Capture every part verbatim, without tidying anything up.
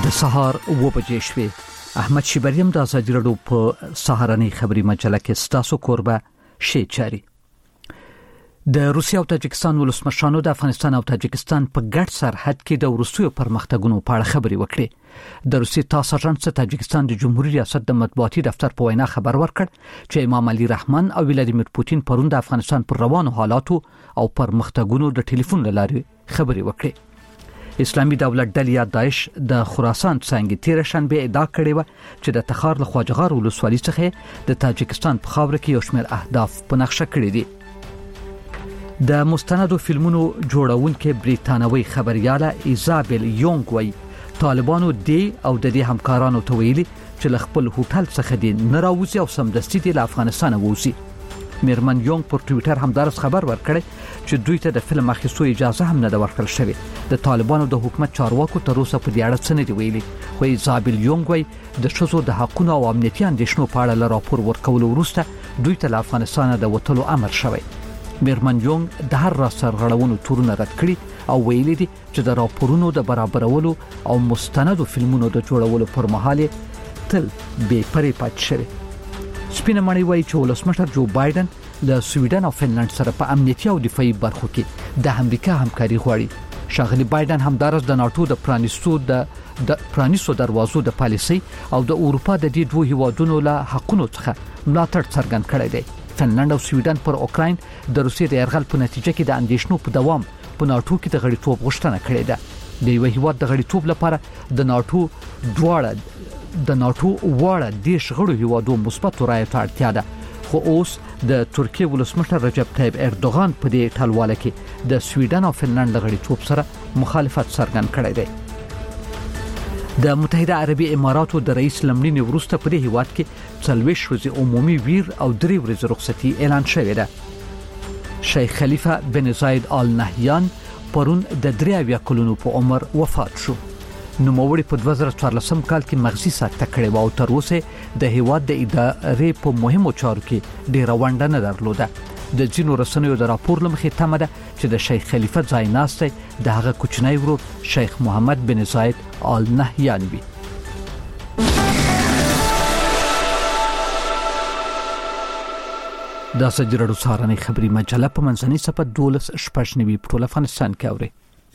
د سهار اوه بجې شوې. احمد شیبریم د ازادي راډیو په سهارنۍ خبري مجله کې ستاسو کوربه شي چاري. د روسیې او تاجکستان ولسمشرانو د افغانستان او تاجکستان په ګډ سرحد کې د وروستیو پرمختګونو په اړه خبرې وکړې. د روسیې تاسو د تاجکستان د جمهوریت ریاست د مطبوعاتي دفتر په وینا خبر ورکړ چې امام علي رحمان او ولادیمیر پوتین پرون د افغانستان پر روانو حالاتو او پرمختګونو د ټلیفون لارې خبرې وکړې. اسلامي دولت ډلې یا داعش د خراسان څنګه تیر شنبه ادعا کړې و چې د تخار له خواجهار ولسوالۍ څخه د تاجکستان په خاوره کې یو شمېر اهداف په نقشه کړی دي. د مستندو فلمونو جوړونکې بریتانوي خبرياله ایزابل یونګ وای طالبانو دی او د دې همکارانو ته ویلي چې ل خپل هوټل څخه دي نه راوځي او سمدستي د افغانستان ووزي. میرمن یونګ پر ټوئیټر همدارس خبر ورکړی چې دوی ته د فلم اخیستو اجازه هم نه ورکړل شوې. د طالبانو د حکومت چارواکو تر اوسه په دې اړه څه نه دی ویلي. خو ایزابل یونګ وای د ښځو د حقوقو او امنیتي اندېښنو په اړه راپور ورکولو وروسته دوی ته له افغانستان د وټلو امر شوی. میرمن یونګ د هر را سرغړونو تورونه رد کړي او ویلي دي چې د راپورونو د برابرولو او مستندو فلمونو د جوړولو پر مهال تل بې پرې پاتې شوی. سپینه مړی وایي چې ولسمشر جو بایدن له سویډن او فنلند سره په امنیتي او دفاعي برخو کې د امریکا همکاري غواړي. شاغلی بایدن همدارس د ناتو د پرانیستو د د پرانیستو دروازو د پالیسي او د اروپا د دې دوه هیوادونو له حقونو څخه ملاتړ څرګند کړی دی. فنلند او سویډن پر اوکراین د روسیې د یرغل په نتیجه کې د اندېښنو په دوام په ناتو کې د غړیتوب غوښتنه کړې ده. د یو هیواد د غړیتوب لپاره د ناتو دواړه د ناتو واړه دیش غړو هیوادو مثبت رایه ته اړتیا ده. خو اوس د ترکیه ولسمشر رجب طیب اردوغان په دې ټلواله کې د سویډن او فنلند غړیتوب سره مخالفت څرګند کړی دی. د متحده عربي اماراتو د رئیس لمړینې وروسته په دې هیواد کې څلوېښت ورځې عمومي ویر او درې ورځې رخصتي اعلان شوې ده. شیخ خلیفه بن زاید آل نهیان پرون د درې اویا کلونو په عمر وفات شو. نوموړي په دوه زره څوارلسم کال کې مغزي سکته کړې و او تر اوسه د هیواد د ادارې په مهمو چارو کې ډېره ونډه نه درلوده. د ځینو رسنیو د راپور لمخې تمه ده چې د شیخ خلیفه ځایناستی د هغه کوچنی ورور شیخ محمد بن زاید آل نهیان وي. دا سجرړو سهارنۍ خبري مجله په منځنۍ صفحه دولس شپږ نوي په ټول افغانستان کې اوري.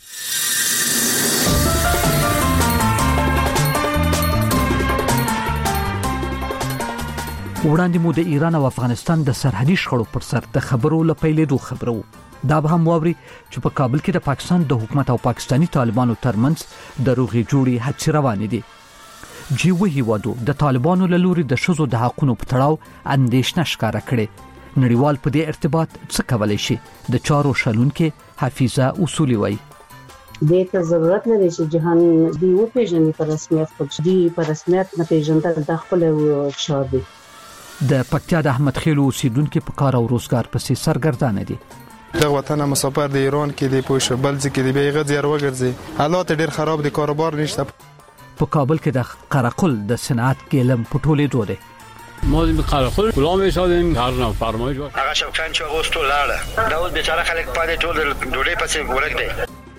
وړاندې مو د ایران او افغانستان د سرحدي شخړو پر سر د خبرو لپیلېدو خبرو. دا به هم واوري چې په کابل کې د پاکستان د حکومت او پاکستانی طالبانو ترمنځ د روغې جوړې هڅې روانې دي. جیوه هیوادو د طالبانو له لوري د ښځو د حقوقو په تړاو اندېښنه ښکاره کړې. نړیوال په دې ارتباط څه کولای شي؟ د چارو شلونکې حفیظه اصولي وایي دې ته ضرورت نه دی چې جهان دی او پیژنې په رسمیت خو دی په رسمیت نه پیژندل د خپل چار دی. د پکتیا د احمد خیلو اوسیدونکو په کار او روزګار پسې سرګردانه دي. د وطن مسافر د ایران کې د پوښ بلځ کې د بیغه زیار وګرځي حالات ډېر خراب دي کاروبار نشته. په کابل کې د قرقل د صنعت ګلم پټولې دوه ما دیم قرقل غلام ایستادیم هر نو فرمایش هغه شوکان چې اگوستو لاړه دا اوس بیچاره خلک پاتې ټول ډوډۍ پسې ورګ دی.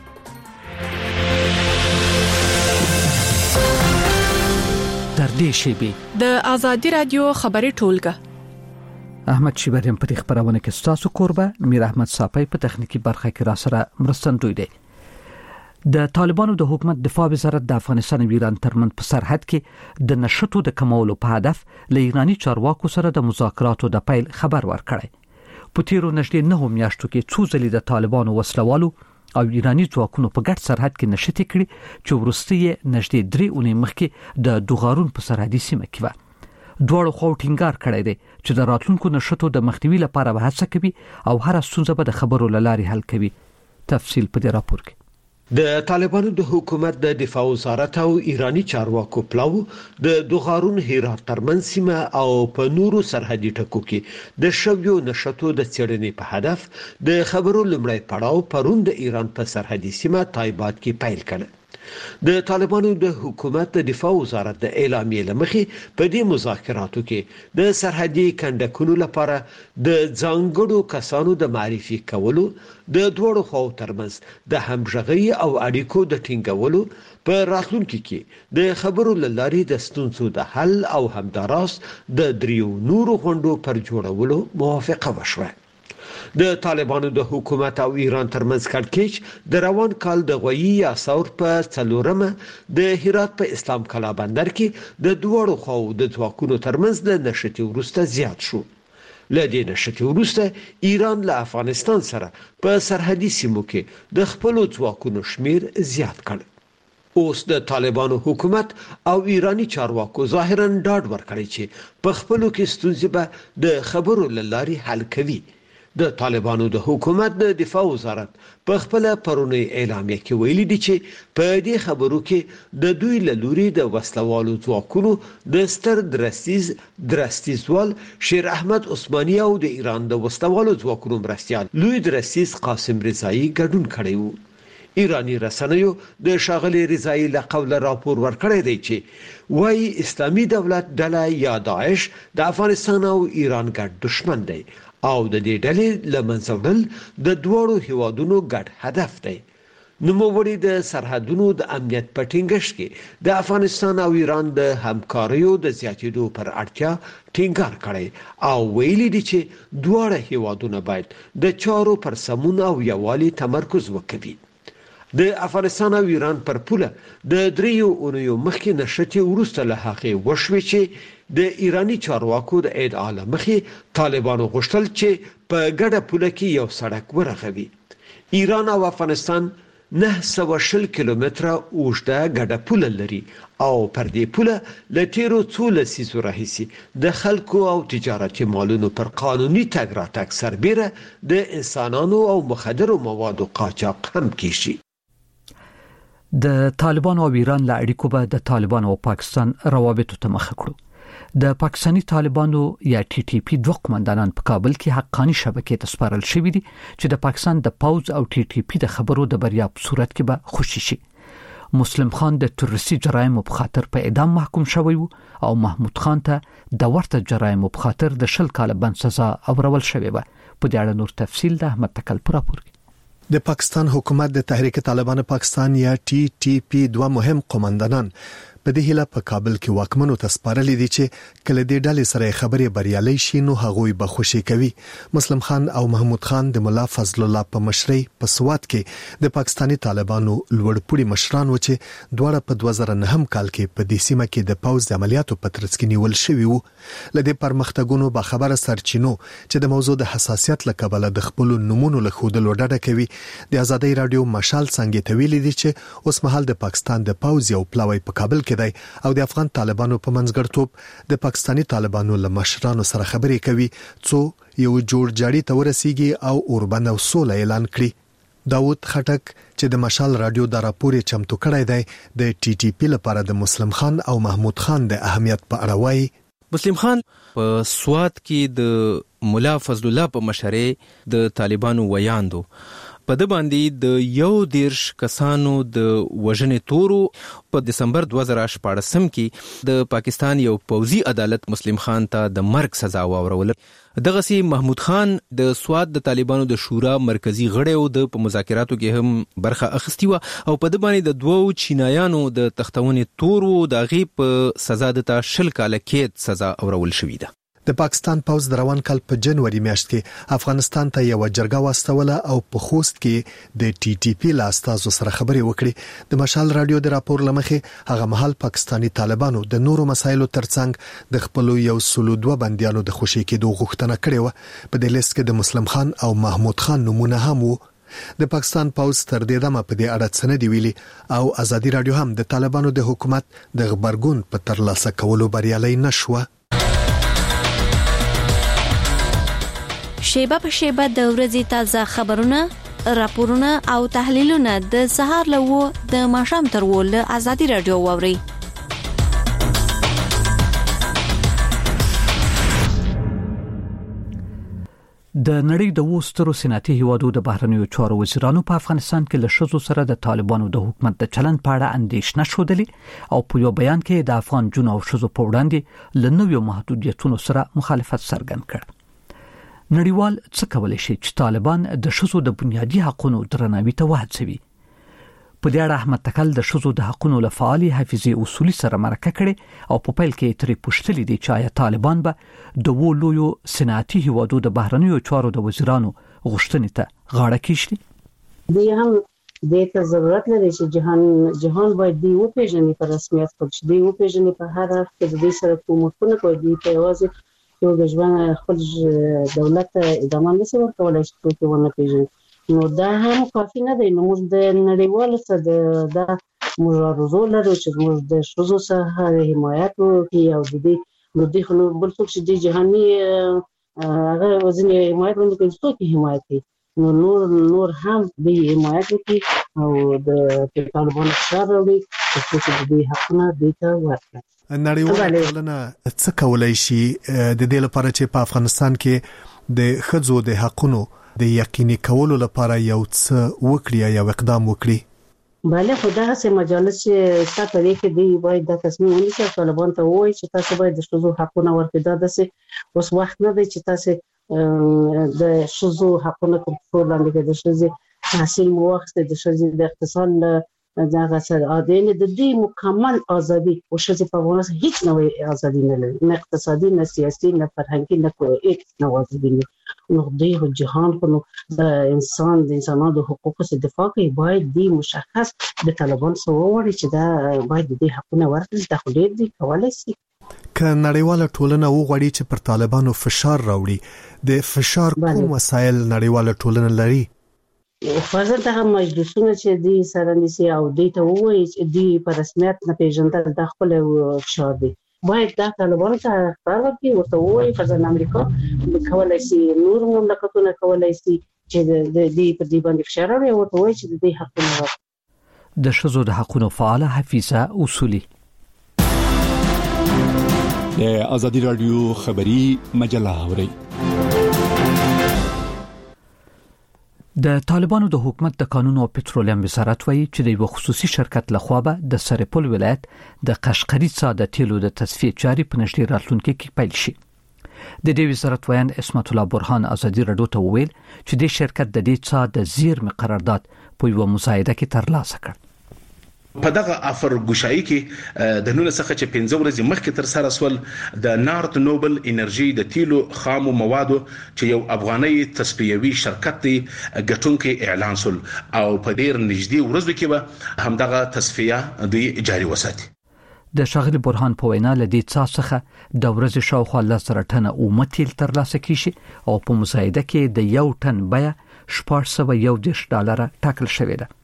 تر دې شیبي د ازادي رادیو خبري ټولګه احمد شیبریم په خبرونه کې ستاسو قربه میر احمد صافی په تخنیکی برخه کې را سره مرستندوی دی. د طالبانو د حکومت دفاع وزارت د افغانستان او ایران ترمنځ په سرحد کې د نشټو د کمولو په هدف له ایرانی چارواکو سره د مذاکراتو د پیل خبر ورکړی. په تیرو نږدې نه میاشتو کې څو ځلې د طالبانو وسلوالو او ایرانی ځواکونو په ګډ سرحد کې نشټې کړې چې ورستي نږدې درې اونۍ مخکې د دوغارون په سرحدي سیمه کې و. دوړو خو ټینګار کړی دی چې د راتلونکو نشټو د مخنیوي لپاره هڅه کوي او هر ستونزه به د خبرو لاري حل کوي. تفصیل په دې راپور کې. د طالبانو د حکومت د دفاع وزارت او ایرانی چارواکو پلاو د دوغارون هرات ترمنځ سیمه او په نورو سرحدي ټکو کې د شویو نشټو د څېړنې په هدف د خبرو لمړی پړاو پرون د ایران په سرحدي سیمه تایبات کې پیل کړ. د طالبانو د حکومت د دفاع وزارت د اعلامیې لمخې په دې مذاکراتو کې د سرحدي کندکونو لپاره د ځانګړو کسانو د معرفي کولو د دوړو خواو ترمنځ د همغږي او اړیکو د ټینګولو په راتلونکي کې د خبرو لاري د ستونزو د حل او همداراس د دریو نورو غونډو پر جوړولو موافقه وشوه. د طالبانو د حکومت او ایران ترمنځ کړکېچ د روان کال د غویي یا ثور په څلورمه د هرات په اسلام کلا بندر کې د دوړو خو د ځواکونو ترمنځ د نشټي ورسته زیات شو. لدې نشټي ورسته ایران له افغانستان سره په سرحدي سیمو کې د خپل ځواکونو شمیر زیات کړ. اوس د طالبانو حکومت او ایرانی چارواکو ظاهرا ډاډ ورکړي چې په خپلو کې ستونزې به د خبرو لاري حل کوي. د طالبانو د حکومت د دفاع وزارت په خپل پرونی اعلامیه کې ویلي دي چې په دې خبرو کې د دوی له لوري د وسلوالو ځواکونو د ستر درستیز درستیزوال شیر احمد عثماني او د ایران د وسلوالو ځواکونو مرستيال لوی درستیز قاسم رضایی ګډون کړی وو. ایرانی رسنیو د شاغلي رضایی له قوله راپور ورکړی دی چې وايي اسلامي دولت ډله یا داعش د افغانستان او ایران ګډ دشمن دی او د دې ډلې لمنځه وړل د دوړو هیوادونو ګډ هدف دی. نوموړي د سرحدونو د امنیت په ټینګښت کې د افغانستان او ایران د همکاریو د زیاتېدو پر اړتیا ټینګار کړی او ویلي دي چې دواړه هیوادونه باید د چارو پر سمون او یووالي تمرکز وکړي. د افغانستان او ایران پر پوله د دریو اونیو مخکې نشټي ورسته له هغه وشوي چې د ایرانی چارواکو د ادعا مخې طالبانو غوښتل چې په ګډه پوله کې یو سړک ورغوي. ایران او افغانستان نه سوه شل کیلومتره اوږده ګډه پوله لري او پر دې پوله له تیرو څو لسیزو راهیسې د خلکو او تجارتي مالونو پر قانوني تګ راتګ سربیره د انسانانو او مخدرو موادو قاچاق هم کیږي. د طالبانو او ایران له اړیکو به د طالبانو او پاکستان روابطو ته مخه کړو. د پاکستانی طالبانو یا ټي ټي پی دوه قومندانان په کابل کې حقانی شبکې ته سپارل شوې دي چې د پاکستان د پوز او ټي ټي پی د خبرو د بریا په صورت کې به خوشي شي. مسلم خان د تروریستي جرایمو په خاطر په اعدام محکوم شوی و او محمود خان ته د ورته جرایمو په خاطر د شل کال بند سزا اورول شوې و. په دې اړه نور تفصیل د احمد تکل پر راپور. د پاکستان حکومت د تحریک طالبان پاکستان یا ټي ټي پی دوه مهم قومندانان په دې هله په کابل کې واکمنو ته سپارلې دي چې کله دې ډلې سره خبرې بریالي شي نو هغوی به خوشي کوي. مسلم خان او محمود خان د مولا فضل الله په مشرۍ په سوات کې د پاکستانی طالبانو لوړپوړي مشران و چې دواړه په دوه زره نه کال کې په دې سیمه کې د پوز د عملیاتو په ترڅ کې نیول شوی وو. لدې پرمختګونو به خبره سرچینو چې د موضوع د حساسیت لکبله د خپل نمونو له خودل وډډه کوي. د ازادي رادیو مشال څنګه ته ویلي دي چې اوس مهال د پاکستان د پوز یو پلاوی په کابل کې دی او د افغان طالبانو په منځګړتوب د پاکستانی طالبانو له مشرانو سره خبرې کوي څو یو جوړ جاړي ته ورسیږي او اوربند او سوله اعلان کړي. داود خټک چې د مشال رادیو د راپور چمتو کړی دی د ټي ټي پی لپاره د مسلم خان او محمود خان د اهمیت په اړه وایي. مسلم خان په سوات کې د مولا فضل الله په مشرۍ د طالبانو ویاندو په د باندې د یو دیرش کسانو د وژنې تورو په دسمبر دوه زره شپاړسم کې د پاکستان یو پوځي عدالت مسلم خان ته د مرګ سزا واورول. دغسي محمود خان د سوات د طالبانو د شورا مرکزی غړی او د په مذاکراتو کې هم برخه اخیستی و او په د باندې د دوو چینایانو د تختونې تورو د غي په سزا د شل کال کې سزا اورول شوې ده. د پاکستان پوز د روان کال په جنوري میاشت کې افغانستان ته یو جرګه واستوله او په خوست کې د ټي ټي پی لاستازو سره خبرې وکړي. د مشال رادیو د راپور لمخې هغه مهال پاکستانی طالبانو د نورو مسایلو ترڅنګ د خپل یو سلو دوه بنديانو د خوشي کېدو غوښتنه کړې و. په دې لیست کې د مسلم خان او محمود خان نمونه هم وو. د پاکستان پوز تر دې دمه په دې اړه څه نه دی ویلي او ازادي رادیو هم د طالبانو د حکومت د خبرګون په ترلاسه کولو بریالي نشوه. شیبه په شیبه د ورځې تازه خبرونه، راپورونه او تحلیلونه د سهار لوو د ماښام تر ول ازادي رادیو ووري. د نړۍ د وسترو سناتي هیوادو د بهرنیو چارو وزیرانو په افغانستان کې له شذو سره د طالبانو د حکومت د چلن په اړه اندېښنه شودلې او په یو بیان کې د افغان جون او شذو په وړاندې له نویو محدودیتونو سره مخالفت څرګند کړ. نړیوال څه کولای شي چې طالبان د شذو د بنیادی حقوقو درناوي ته وهڅوي؟ په دې اړه احمد تکل د شذو د حقوقو لفعالي حفیظي اصولي سره مرکه کړي او په پیل کې ترې پوښتلې دي چې آیا طالبان به د وولویو صنعتي هیوادو د بهرنیو چارو د وزیرانو غوښتنې ته غاړه کېږي. دی هم د ته ضرورت لري چې جهان جهان باید دی او پیژني په رسمیت خپل دی او پیژني په هر اړخ کې د دې سره کومونه کوي دی په یوازې یو د ژوند خپل دولت ادامه نشي ورکولای چې په ونه پیژني. نو دا هم کافي نه دی. نو موږ د نړیوالو سره د دا مبارزه لرو چې موږ د شذو سره حمایت وکړو او د دې نو د خلکو بل څه چې د جهاني هغه وزن حمایت وکړي څوک حمایت کوي. نو نور نور هم د حمایت وکړي او د طالبانو سره وړي چې د دې حقونه د تا ورکړي. نړیواله ټولنه څه کولای شي د دې لپاره چې په افغانستان کې د ښځو د حقونو د یقیني کولو لپاره یو څه وکړي یا اقدام وکړي؟ بله خدا سه مجالس چې تاسو لري کې دی باید د تصمیم ونیسئ طالبان ته وایي چې تاسو باید د شذو حقونه ورکړئ. دا داسې اوس وخت نه دی چې تاسو د شذو حقونه کنټرول لاندې د شذو تحصیل مو واخیست د شذو د اقتصاد دغه سره اذن د دې مکمل ازادي او شذو په ونه هیڅ نوې ازادي نه لري، نه اقتصادي نه سیاسي نه فرهنګي نه کوئی هیڅ نوې ازادي نه. نو د جهان په نو د انسان د انسانانو د حقوقو څخه دفاع کوي باید دی مشخص د طالبان سره وړي چې دا باید د حقونه ورکړي. دا خو ډیر دي کولای شي که نړیواله ټولنه وغواړي چې پر طالبانو فشار راوړي د فشار کوم وسایل نړیواله ټولنه لري؟ فرضاً ته مجلسونه چې دی سره نسی او دی ته وایي چې دی په رسمیت نه پیژندل د خپل فشار دی باید دا طالبانو ته اختیار ورکړي ورته وایي فرضاً امریکا کولای شي نور مملکتونه کولای شي چې د دې په دې باندې فشار راوړي ورته وایي چې د دې حقونه د شذو د حقونو فعال حفیظه اصولي. د ازادي رادیو خبری مجله اوري. د طالبانو د حکومت د قانون او پټرولیم وزارت وایي چې د یو خصوصي شرکت لخوا به د سرپل ولایت د قشقري څاه د تیلو د تصفیه جاري په نږدې راتلونکي کې پیل شي. د دې وزارت ویان اسمت الله برهان ازادي رادیو ته وویل چې د شرکت د دې څاه د زیرمې قرارداد په یو مصاهده کې ترلاسه کړ. په دغه افر ګوشایي کې د نن څخه چې پنځه ورځې مخکې تر سره سول د نارت نوبل انرژي د تیلو خامو موادو چې یو افغاني تصفیوي شرکت دی ګټونکي اعلان سول او په ډیر نږدې ورځو کې به همدغه تصفیه دی جاري وساتي. د شاغلی برهان په وینا لدی څخه څخه د ورځې شاوخوا لسره ټنه اومه تیل ترلاسه کیږي او په مصاهده کې د یو ټن بیه شپږ سوه یو دېرش ډالره ټاکل شوې ده.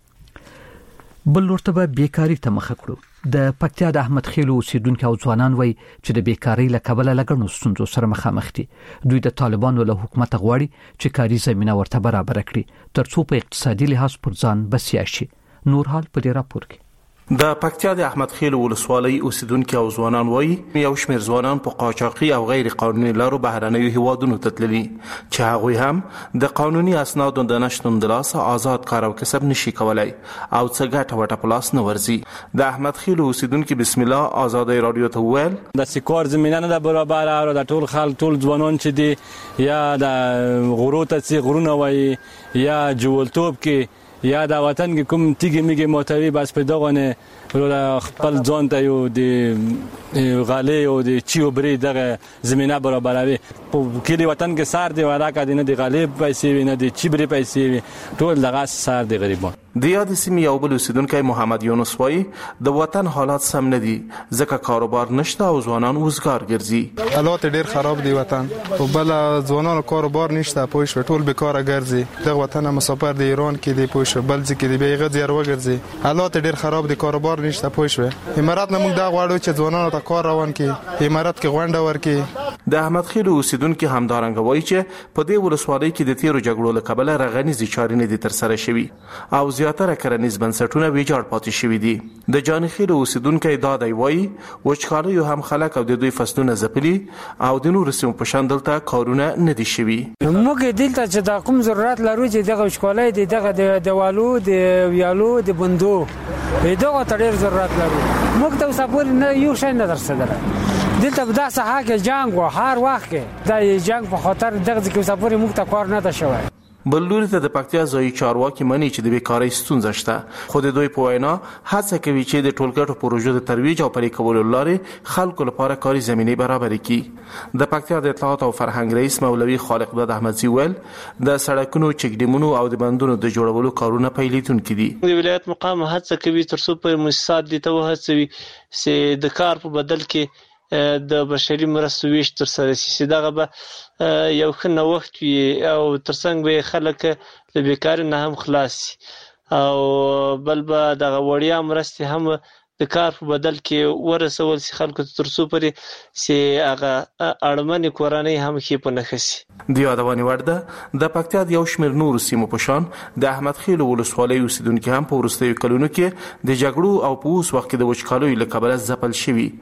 بل ورته به بیکاری ته مخه کړو. د پکتیا د احمد خیلو اوسیدونکو او ځوانان وای چې د بیکاری له کبله لګړنو ستونزو سره مخامخ دي. دوی د طالبانو له حکومت غواړي چې کاري زمينه ورته برابر کړي ترڅو په اقتصادي لحاظ پر ځان بسیا شي. نور حال په دې راپور کې د پکتیا د احمد خیل ولسوالۍ اوسیدونکو او ځوانان وایي یو شمېر ځوانان په قاچاقي او غیر قانوني لارو بهرنیو هیوادونو ته تللي چې هغوی هم د قانوني اسنادو د نشتون د لاسه آزاد کار او کسب نشي کولای او څه ګټه وټه په لاس نه ورځي. د احمد خیل اوسیدونکو بسم الله آزادۍ رادیو ته وویل د سکور زمينه نه برابر او د ټول خلک ټول ځوانان چې دي یا د غرو ته سي غرونه وایي یا جوړتوب کې یا د وطن کې کوم تیګي میګي موټري بس په دغه نه خپل ځان ته یو د غالي او د چیو بری دغه زمينه برابروي. په کلی وطن کې سار دی وراکا دي نه د غالي پیسې وي نه د چی بری پیسې وي ټول دغه سار دی غریبان. د یاد سیمې یو بل اوسیدونکی محمد یونس وایي د وطن حالات سم نه دي ځکه کاروبار نشته او ځوانان وزګار ګرځي. حالات ډیر خراب دي وطن او بل ځوانانو کاروبار نشته پوه شو ټول بیکاره ګرځي. د وطن مسافر د ایران کې دی پوه شو بل ځکه دی بیغه زیار وګرځي. حالات ډیر خراب دي کاروبار نشته پوه شو. امارات نه موږ دا غواړو چې ځوانانو ته کار روان کړي امارات کې غونډه ورکړي. د احمد خیل اوسیدونکو همدارنګ وایي چې په دې ولسوالۍ کې د تیرو جګړو له کبله رغنیزي چارې نه دي تر سره شوي او زیاتره کرنیز بنسټونه ویجاړ پاتې شوي دي. د جانخیل اوسیدونکو دا دی وایي وچکالي یو هم خلک او د دوی فصلونه ځپلي او د نورو سیمو په شان دلته کارونه نه دي شوي. موږ دلته چې د کوم ضرورت لرو چې دغه وچکالي د دغه د دیوالو د ویالو د بندو دغه ډېر ضرورت لرو. موږ ته صبر نه یو شي نه درسدل دلته په داسه حال کې جنگ و هر وخت کې د جنگ په خاطر دغه کې صبر موږ ته کار نه ده شوی. بل لوري ته د پکتیا ځایي چارواکي مني چې د بیکارۍ ستونزه شته، خو د دوی په وینا هڅه کوي چې د ټولګټو پروژو د ترویج او پلي کولو لارې خلکو لپاره کاري زمینه برابر کړي. د پکتیا د اطلاعات او فرهنګ رئیس مولوي خالق بد احمدزي ویل د سړکونو، چکډیمونو او د بندونو د جوړولو کارونه پیلیدونکي دي. د ولایت مقام هڅه کوي ترڅو په مؤسسات دي ته وهڅوي چې د کار په بدل کې د بشري مرستو ویش تر سره شي. دغه به یو ښه نوښت وي او ترڅنګ به خلک له بیکارۍ نه هم خلاص شي او بل به دغه وړیا مرستې هم د کار په بدل کې ورسول شي خلکو ته ترڅو پرې چې هغه اړمنې کورنۍ هم ښې په نښه شي. د یادونې وړ ده د پکتیا د یو شمېر نورو سیمو په شان د احمد خیل ولسوالۍ اوسیدونکي هم په وروستیو کلونو کې د جګړو او په اوس وخت کې د وچکالیو له کبله ځپل شوي.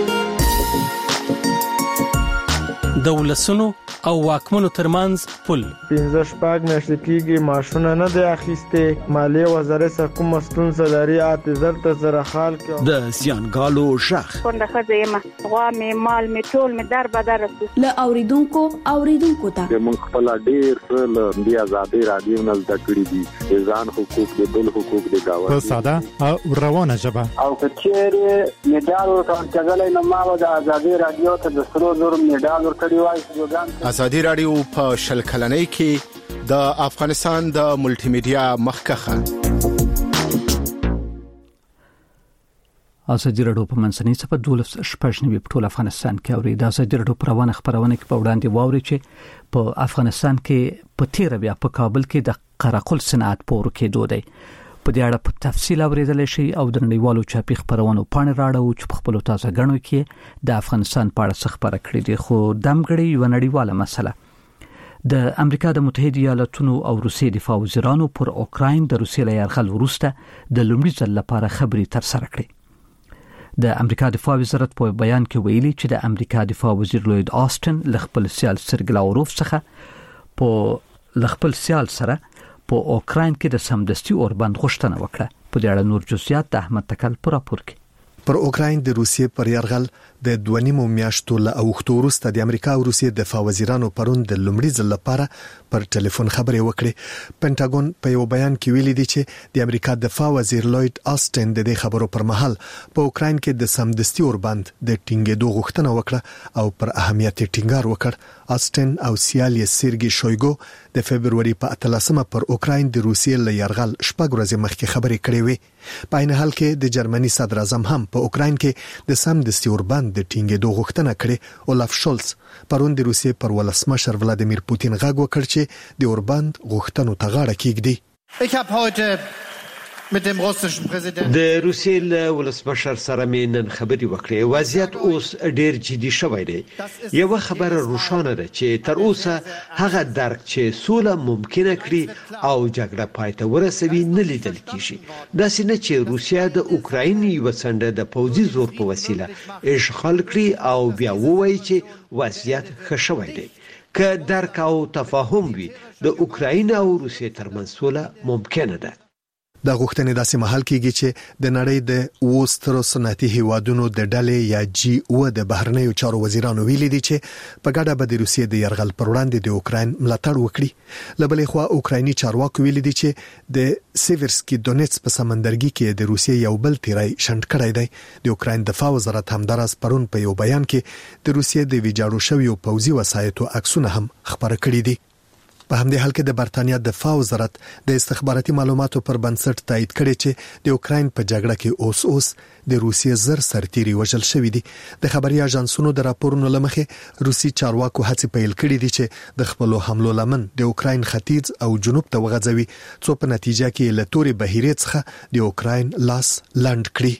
د ولسونو او واکمنو ترمنځ پل پنځه شپږ میاشتې کېږي معاشونه نه دی اخیستې. مالیې وزارت څخه کومه ستونزه لري اته زر ته زره خال کې د زیانګالو شخ څنګه ښځه یم غوا مې مال مې ټول مې در بدر له اوریدونکو اوریدونکو ته موږ خپل ډیر څه له دې آزادۍ رادیو نه زده کړي دي، ځان حقوق د بل حقوق د گاونډي په ساده او روانه ژبه او کچېره میډال ورکړل کېدل نو ما د آزادۍ رادیو ته د سرو زر میډال ورکړی وای. آزادۍ رادیو په شل کلنۍ کې د افغانستان د ملټي میډیا مخکخه. آزادۍ رادیو په منځنۍ صفه دولس شپږ نوي په ټول افغانستان کې اوري. د آزادۍ رادیو پروانه خبرونه کې په وړاندې واوري چې په افغانستان کې په تیر بیا په کابل کې د قراقل صنعت پور کې دوی په دې اړه په تفصیل اوریدل شي او د نړیوالو چاپی خبرونو پاڼې راړو چې په خپل تازه غنو کې د افغانستان په اړه خبره کړې دي. خو دمګړی یو نړیواله مسله د امریکا د متحده ایالاتونو او روسیې دفاع وزیرانو پر اوکراین د روسیې له یرغل وروسته د لومړي ځل لپاره خبري تر سره کړې. د امریکا دفاع وزارت په بیان کې ویلي چې د امریکا دفاع وزیر لوید آستن له خپل سیال سرګی لاوروف څخه په خپل سیال سره په اوکراین کې د سمدستي اوربند غوښتنه وکړه. په دې اړه نور جزئیات د احمد تکل پر راپور کې. پر اوکراین د روسیې پر یرغل د دوه نیمو میاشتو له اوختو وروسته د امریکا او روسیې دفاع وزیرانو پرون د لومړي ځل لپاره پر ټلیفون خبرې وکړې. پینټاګون په یو بیان کې ویلي دی چې د امریکا دفاع وزیر لوید آستن د دې خبرو پر مهال په اوکراین کې د سمدستي اوربند د ټینګېدو غوښتنه وکړه او پر اهمیت ټینګار وکړ. آستن او سیال یې سرګی شویګو د فبرवरी په اتلسمه پر اوکراین د روسیې له یرغل شپږ ورځې مخکې خبرې کړې وې. په عین حال کې د جرمني صدر اعظم هم په اوکراین کې د سمدستي اوربند د ټینګېدو غوښتنه کړې. اولاف شولز پرون د روسیې پر ولسمشر ولادیمیر پوتین غږ وکړ چې د اوربند غوښتنو ته غاړه کېږدي. Ich habe heute mit dem russischen Präsidenten د روسیې له ولسمشر سره مې نن خبرې وکړې. وضعیت اوس ډېر جدي شوی دی. یو خبره روښانه ده چې تر اوسه هغه درک چې سوله ممکنه کړي او جګړه پای ته ورسوي نه لیدل کیږي. داسې نه چې روسیا د اوکراین یو څنډه د پوځي زور په وسیله اشغال کړي او بیا ووایي چې وضعیت ښه شوی دی. که درک او تفاهم وي د اوکراین او روسیې ترمنځ سوله ممکنه ده. د غوښتنې داسې محل کېږي چې د نړۍ د وسترو صنعتي هیوادونو د ډلې یا جی او د بهرنیو چارو وزیرانو ویلي دي چې په ګډه به د روسیې د یرغل پر وړاندې د اوکراین ملاتړ وکړي. له بلې خوا اوکرایني چارواکو ویلي دي چې د سیورسکي دونیټس په سمندرګي کې د روسیې یو بل تیری شنډ کړی دی. د اوکراین دفاع وزارت همدارس پرون په یو بیان کې د روسیې د ویجاړو شویو پوځي وسایطو عکسونه هم خبره کړي دي. په همدې حال کې د برتانیا دفاع وزارت د استخباراتي معلوماتو پر بنسټ تایید کړي چې د اوکراین په جګړه کې اوس اوس د روسیې زر سرتیري وژل شوی دي. د خبري اژانسونو د راپورونو لمخې روسي چارواکو هڅې پیل کړي دي چې د خپل حملو لمن د اوکراین ختیځ او جنوب ته وغځوي، څو په نتیجه کې له توري بهیرې څخه د اوکراین لاس لنډ کړي.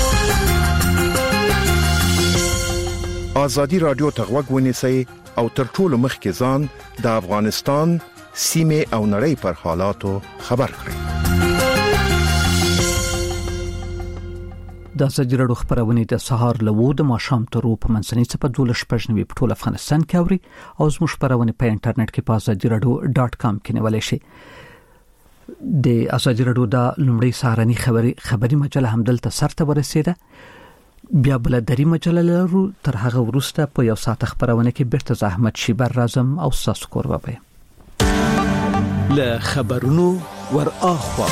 آزادی رادیو ته غوږ ونیسئ او تر ټولو مخکې ځان د افغانستان سیمه او نړۍ پر حالاتو خبر کړئ. د آزادی رادیو خبرونه د سهار له وو د ماښام تر په منځنۍ صفه دولس شپږ نوي په ټول افغانستان کې اوري او زموږ خبرونه په انټرنیټ کې په آزادی رادیو ډاټ کام کې نیولای شئ. د آزادی رادیو د لومړی سهارني خبري خبري مجله هم دلته سرته ورسېده. بیا بل درې مجله لرو، تر هغه وروسته په یو ساعت خبرونه کې بیرته زحمت شیبر راځم او ساس کوربه. له خبرونو ور اخوا.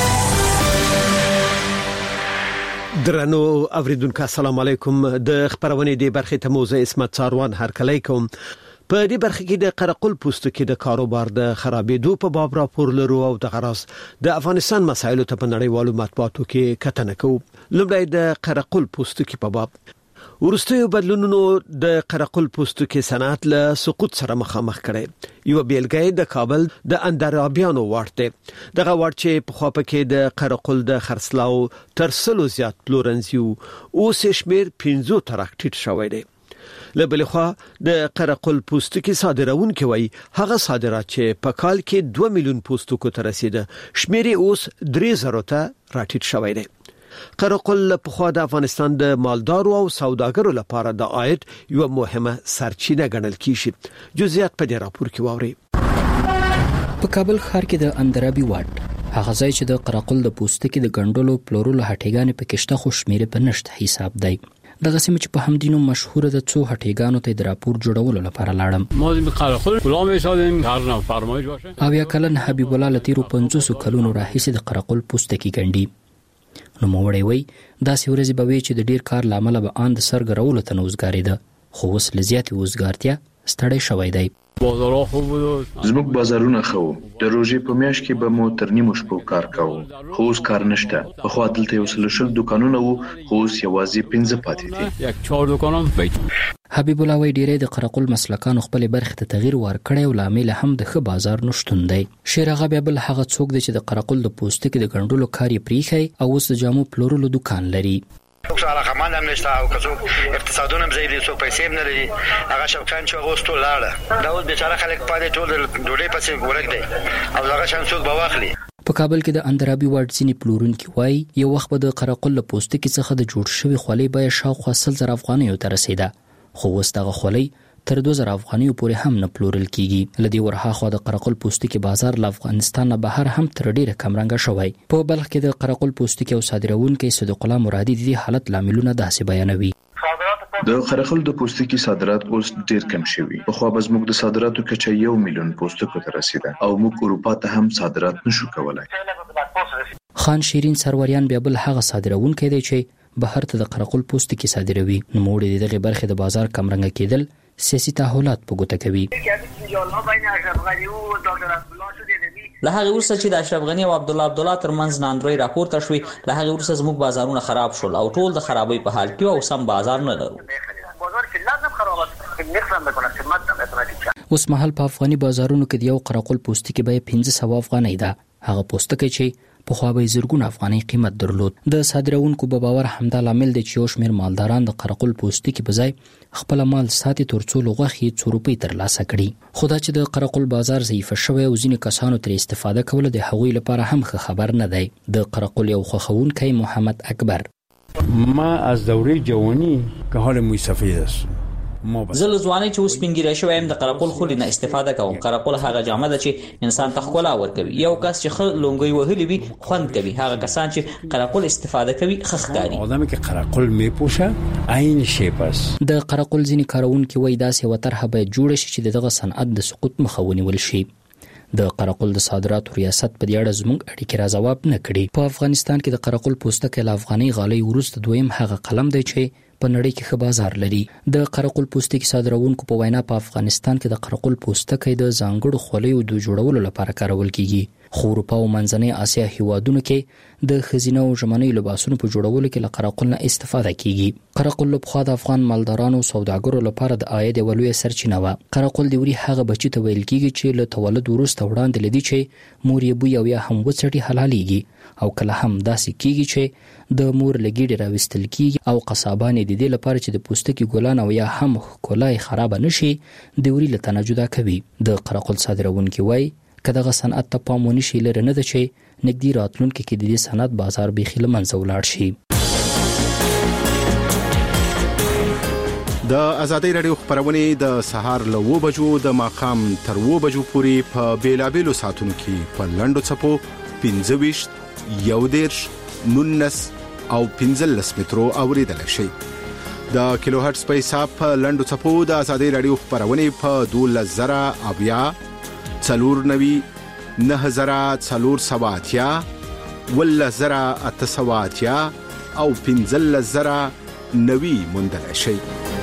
درنو اوریدونکو السلام علیکم. د خبرونې د برخې ته موزه اسمت څاروان هرکلی کوم. په دې برخه کې د قرقل پوستکي د کاروبار د خرابېدو په باب راپور لرو او د غراس د افغانستان مسایلو ته په نړیوالو مطبوعاتو کې کتنه کوو. لومړی د قرقل پوستکي په باب. ورستیو بدلونونو د قرقل پوستکي صنعت له سقوط سره مخامخ کړي. یو بیلګه د کابل د اندرابیانو ورته دغه ورچې په خوا پکې د قرقل د خرڅلاو تر سلو زیات پلورنځیو او شمیر پنځه تر اکټیټ شوی دی. لبل خو د قرقل پوستکي صادرونکو وای هغه صادرات چې په کال کې دوه میلیون پوستکو ته رسیده شمیر اوس درې زره ته راټیټ شوی دی. قرقل په خوا د افغانستان د مالدارو او سوداګرو لپاره د عاید یو مهمه سرچینه ګڼل کیږي. جزئیات په دې راپور کې واوري. په کابل ښار کې د اندرابي واټ هغه ځای چې د قرقل د پوستکي د ګندلو پلورلو هټیګانې په کېشته خو شمیره په نشت حساب دی. دغه سیمه چې په همدینو مشهور د څو هټیګانو ته د راپور جوړولو لپاره لاړم. ما د قرقل غلام ایستادیم هر نه فرمایش باشه. او یا کلن حبیب الله لتیرو پنځوس کلونو راهیسې د قرقل پوستکي ګندي. نو موړی وای دا سورزي به وی چې د ډیر کار لامل به اند سرګرولو ته نوزګاری ده خو وس لزیات وزګارتیا ستړی شوی دی. بازارو خو زموږ بازارونه خو د روزي په میاش کې به مو تر نیمو شپو کار کوو خو اوس کار نشته. په خو دلته یو سلشل دکانونه وو خو اوس یوازې پنځه پاتې دي. یک چهار دکانم بیت. حبیب الله وای ډیره د قرقل مسلکانو خپل برخه ته تغییر ورکړی او لامل هم د ښه بازار نشټون دی. شیر هغه بیا بل هغه څوک دی چې د قرقل د پوستکي د ګندلو کار یې پریخي او اوس د جامو پلورلو دکان لري. څوک سره خمال هم نشته او څوک اقتصادونه هم زیاتې څوک پیسې هم نه لري. هغه شوکان چې غوستو لاړه دا اوس بیچاره خلک پاتې ټول ډوډۍ پسې ورګ دی او هغه شان څوک به واخلي. په کابل کې د اندرابي واټ ځینې پلورونکي وای یو وخت به د قرقل له پوستکي څخه د جوړ شوی خولۍ به شاوخوا سل زره افغانیو ته رسیده خو اوس دغه خولۍ تر دوه زره افغانیو پورې هم نه پلورل کیږي. لدی ورها خو د قرقل پوستکي بازار له افغانستان نه بهر هم تر ډیره کمرنګ شوی. په بلخ کې د قرقل پوستکي او صادرونکو صدیق الله مرادي د حالت لاملونه داسې بیانوي. د قرقل د پوستکي صادرات اوس ډیر کم شوي. په خو به زموږ د صادراتو کچه یو میلیون پوستکو ته رسیده او موږ اروپا ته هم صادرات نشو کولای. خان شیرین سروریان بیا بل هغه صادرونکو دی چې بهر ته د قرقل پوستکي صادروي. نو موړي دغه برخه د بازار کمرنګ کېدل سیاسي تحولات په ګوته کوي. له هغه ورسره چې د اشرف غنی او عبد الله عبد الله ترمنځ ناندوی راپورته شوې له هغه ورسره زموږ بازارونه خراب شول او ټول د خرابۍ په حال کې او سم بازار نه لرو. اوس مهال په افغاني بازارونو کې د یو قرقل پوستکي به پنځه سوه افغانۍ ده. هغه پوستکي چې په خو به زرګونه افغانۍ قیمت درلود. د صادرونکو په باور همدا لامل دی چې یو شمېر مالداران د قرقل پوستکي په ځای خپل مال ساتي ترڅو لغوخي څو روپۍ ترلاسه کړي. خو دا چې د قرقل بازار ضعیف شوی او ځینې کسانو تر استفاده کوله د هغوی لپاره هم ښه خبر نه دی. د قرقل یو خوښونکی محمد اکبر ما از دوره جوانی که حال موی سفید است. زل ځواني چې اوس پنګیره شویم د قرقل خولي نه استفاده کوم. قرقل هغه جامه ده چې انسان ته ښکلا ورکوي. یو کس چې خل لونګي وهلي وي خوند کوي. هغه کسان چې قرقل استفاده کوي خخکاری. آدمی که قرقل میپوشه عین شی پس. د قرقل ځینې کارونکي وای داسې وترحه به جوړ شي چې دغه صنعت د سقوط مخه ونیول شي. د قرقل د صادراتو ریاست په دې اړه زموږ اړیکې را ځواب نه کړي. په افغانستان کې د قرقل پوستکي له افغاني غالۍ وروسته دویم هغه قلم دی چې په نړۍ کې ښه بازار لري. د قرقل پوستکي صادرونکو په وینا په افغانستان کې د قرقل پوستکي د ځانګړو خولیو د جوړولو لپاره کارول کیږي. خو اروپا او منځنۍ اسیا هیوادونو کې د خزینه او ژمنۍ لباسونو په جوړولو کې له قرقل نه استفاده کیږي. قرقل په خوا د افغان مالدارانو او سوداګرو لپاره د عاید یو لوی سرچینه و. قرقل د وری هغه بچی ته ویل کیږي چې له تولد وروسته وړاندې لدی چې مور یې بوی او یا هم وڅټي حلاليږي او کله هم داسې کیږي چې د مور لګیډه راوستل کیږي او قصابان د دې لپاره چې د پوستکي ګلان او یا هم کولای خراب نشي د وری له تنه جدا کوي. د قرقل صادرونکو وای کداغه صنعت ته پام ونشي لره نه ده چې نګدي راتلونکو کې د دې صنعت بازار به خله منځ ولاړ شي. د ازادي رادیو خبرونه د سهار له و بجو د ماقام تر و بجو پورې په بیلابېلو ساتونو کې په لندو چپو پنځه ویشت یو دیرش نونس او پنځلس مترو اوریدل شي. د کیلو هرتز په حساب په لندو چپو د ازادي رادیو خبرونه په دوه زره اویا څلور نوي نه زره څلور سوه اتیا، اوولس زره اته سوه اتیا او پنځلس زره نوي موندلی شئ.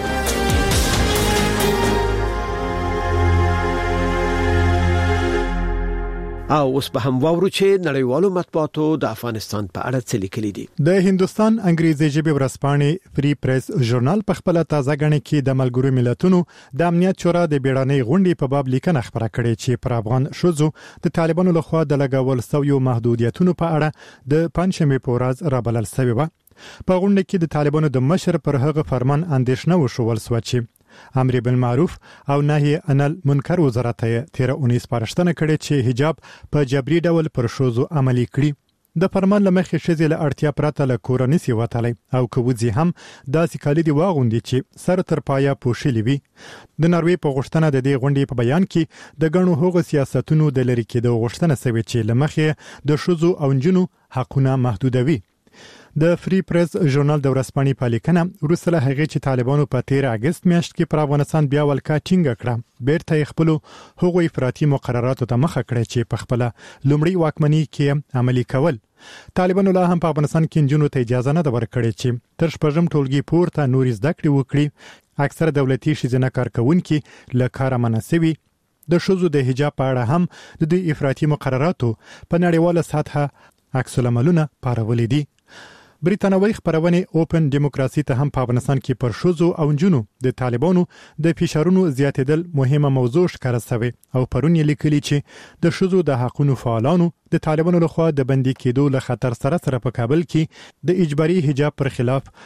او اوس به هم واورو چې نړیوالو مطبوعاتو د افغانستان په اړه څه لیکلي دي. د هندستان انګریزي ژبې ورځپاڼې فری پریس ژورنال په خپل تازه غنې کې د ملګرو ملتونو د امنیت شورا د بیړنۍ غونډې په باب لیکنه خبره کړې چې پر افغان شوزو د طالبانو لخوا د لګول شویو محدودیتونو په اړه د پنځمې په ورځ رابلل شوی و. په غونډه کې د طالبانو د مشر پر هغه فرمان اندېښنه وشول سو چې امر بالمعروف او نهي عن المنکر وزارت یې تیر اونیس پرشتنه کړې چې حجاب په جبري ډول پر شوزو عملي کړي. د فرمان لمخې شذې له اړتیا پرته له کورنۍ سی وتلی او کوزي هم داسې کالي دی واغوندي چې سر تر پایا پوښلي وي. د ناروې په غوښتنه د دې غونډې په بیان کې د غنو هغو سیاستونو د لری کېدو غوښتنه شوی چې لمخې د شوزو او جنونو حقونه محدودوي. د فری پریس ژورنال د ورځپاڼې په لیکنه وروسته هغه چې طالبانو په تیر اگست میاشت کې پر افغانستان بیا ولکا ټینګ کړه بیرته خپل هغو افراطي مقرراتو ته مخه کړې چې په خپل لومړی واکمنۍ کې عملي کول. طالبانو لا هم په افغانستان کې جنونو ته اجازه نه ورکړې چې تر شپږم ټولګي پورته نور زده کړې وکړي. اکثر دولتي شیزنه کارکونکي له کار مناسبي د شوزو د حجاب په اړه هم د دې افراطي مقرراتو په نړیواله سطحه عکس العملونه پارولې دي. بریتانوي خبرونه اوپن دیموکراسي ته هم په افغانستان کې پر شوزو او جنونو د طالبانو د فشارونو زیاتېدل مهمه موضوع ښکاره شوی او پرون یې لیکلي چې د شوزو د حقوقو فعالانو د طالبانو لخوا د بندي کېدو له خطر سره سره په کابل کې د اجباري حجاب پر خلاف